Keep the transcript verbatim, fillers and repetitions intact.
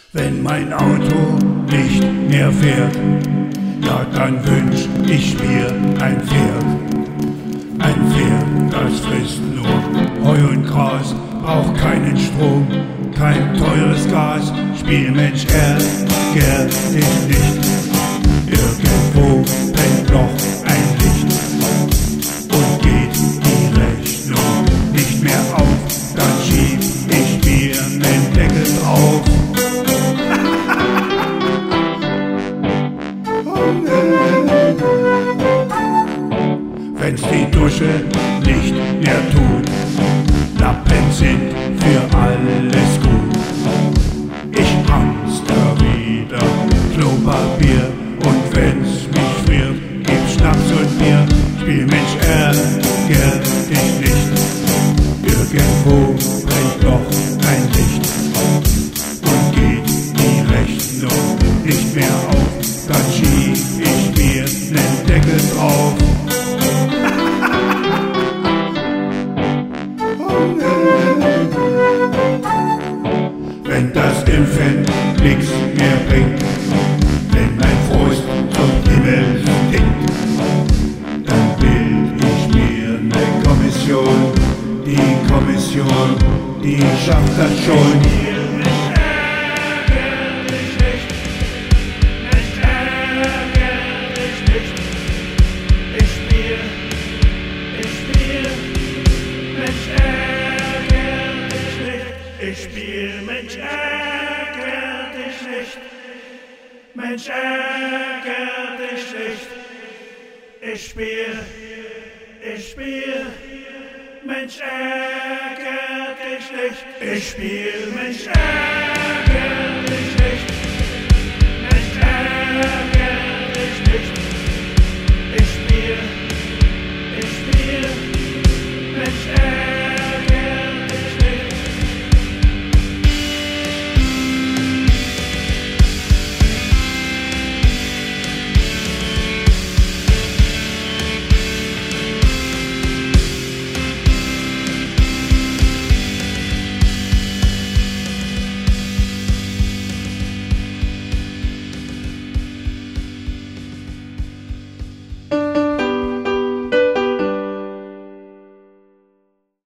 Wenn mein Auto nicht mehr fährt, ja dann wünsch ich mir ein Pferd. Ein Pferd, das frisst nur Heu und Gras, braucht keinen Strom, kein teures Gas. Spielmensch, ärger dich nicht, irgendwo brennt noch ein Licht und geht die Rechnung nicht mehr auf, dann schieb ich mir nen Deckel drauf. Wenn's die Dusche nicht mehr tut, Lappen sind für alles gut. Ich hamster wieder Klopapier und wenn's mich friert, gib Schnaps und Bier. Spielmensch, ärger dich nicht, irgendwo brennt noch ein Licht und geht die Rechnung nicht mehr auf, dann schieb ich mir nen Deckel drauf. Wenn das Impfen nix mehr bringt, wenn mein Frust zum Himmel stinkt, dann bild ich mir ne Kommission. Die Kommission, die schafft das schon. Ich spiel, Mensch, ärger dich nicht. Mensch, ärger dich nicht. Ich spiel, ich spiel, Mensch, ärger dich nicht. Ich spiel, Mensch, ärger dich nicht. Mensch, ärger